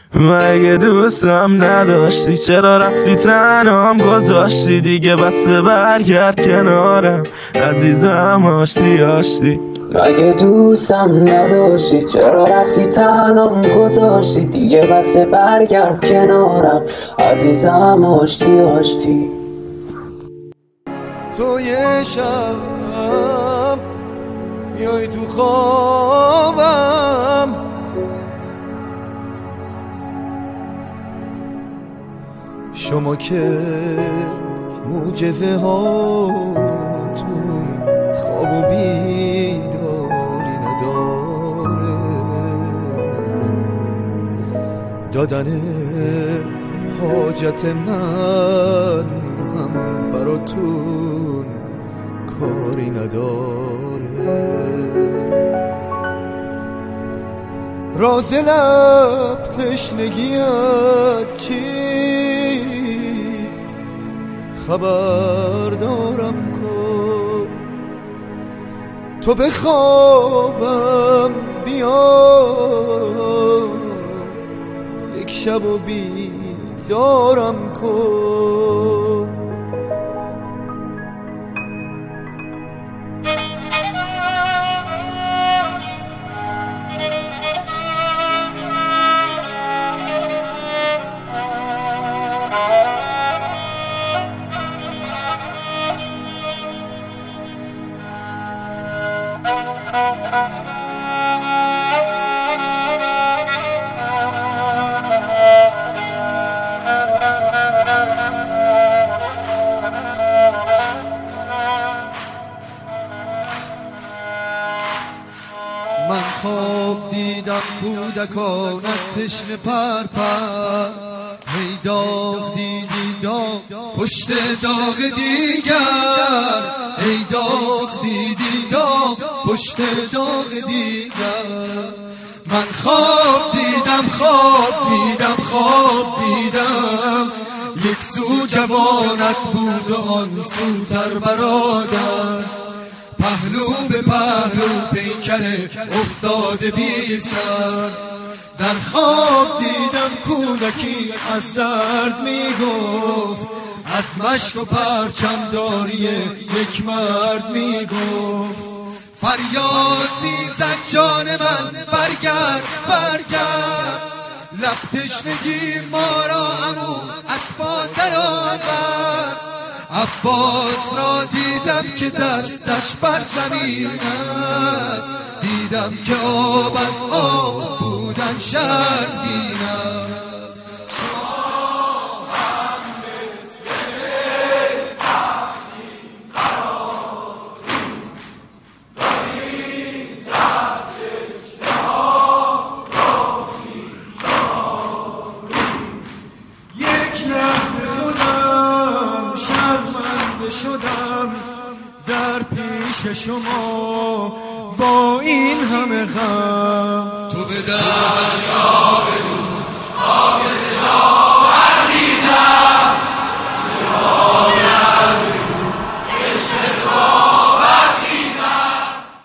مگه دوستم نداشتی؟ چرا رفتی تنهام گذاشتی؟ دیگه بسه برگرد کنارم عزیزم، آشتی آشتی. مگه دوستم نداشتی؟ چرا رفتی تنهام گذاشتی؟ دیگه بسه برگرد کنارم عزیزم، آشتی آشتی. تو یه شب میای تو خوابم، شما که معجزه هاتون خواب و بیداری نداره، دادن حاجت من هم براتون کاری نداره. راز لب تشنگیت چیست؟ خبر دارم کن. تو به خوابم بیا، یک شب و بیدارم کن. من خواب دیدم کودکانت تشنه پرپر، هی داغ دیدی داغ پشت داغ دیگر، هی داغ دیدی داغ پشت داغ دیگر. من خواب دیدم یک سو جوانت بود و آن سوتر برادر، پهلو به پهلو پیکره افتاده بی سر. در خواب دیدم کودکی از درد میگفت، از مشک و پرچمداری یک مرد میگفت. فریاد میزد جان من برگرد برگرد، لب تشنگی ما را عمو از پا در آورد. عباس را دیدم که دستش بر زمین است، دیدم که آب از آب بودن شرمگین است. شدم در پیش شما با این همه غم، تو به در